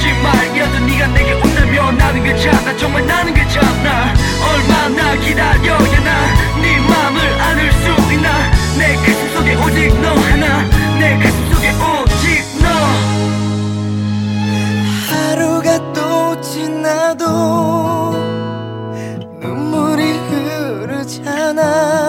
거짓말이라도 네가 내게 온다면 나는 괜찮아. 정말 나는 괜찮아. 얼마나 기다려야 나 네 맘을 안을 수 있나. 내 가슴 속에 오직 너 하나. 내 가슴 속에 오직 너. 하루가 또 지나도 눈물이 흐르잖아.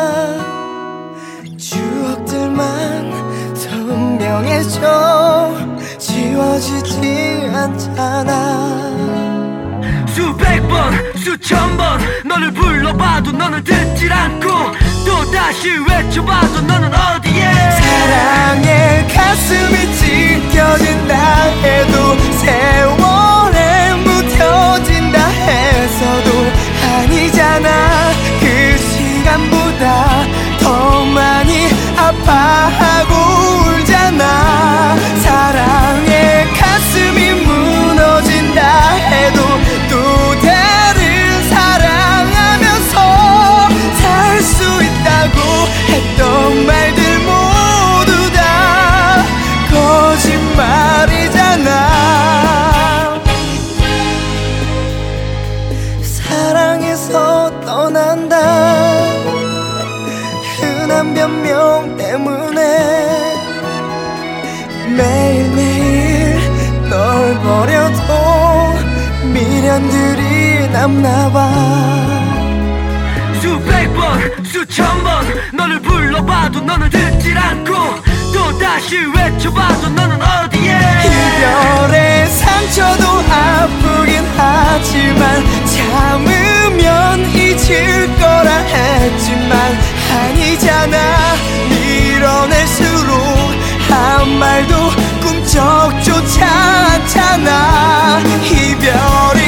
추억들만 선명해져 지워지지 않잖아. 수백 번 수천 번 너를 불러봐도 너는 듣질 않고 또다시 외쳐봐도 너는 어디에. 사랑의 가슴이 찢겨진다 해도 세월에 묻혀진다 해서도 아니잖아. 그 시간보다 더 많이 아파하고 울잖아. 사랑의 가슴이 무너진다 해도 또 다른 사랑하면서 살 수 있다고 했던 말들 모두 다 거짓말이잖아. 사랑해서 떠난다 흔한 변명 때문에 매일매일 널 버려도 미련들이 남나봐. 수백 번 수천 번 너를 불러봐도 너는 듣질 않고 또다시 외쳐봐도 너는 어디에. 이별의 상처도 아프긴 하지만 참으면 잊을 거라 했지만 아니잖아. 밀어낼수록 한 말도 꿈쩍조차 않잖아. 이별이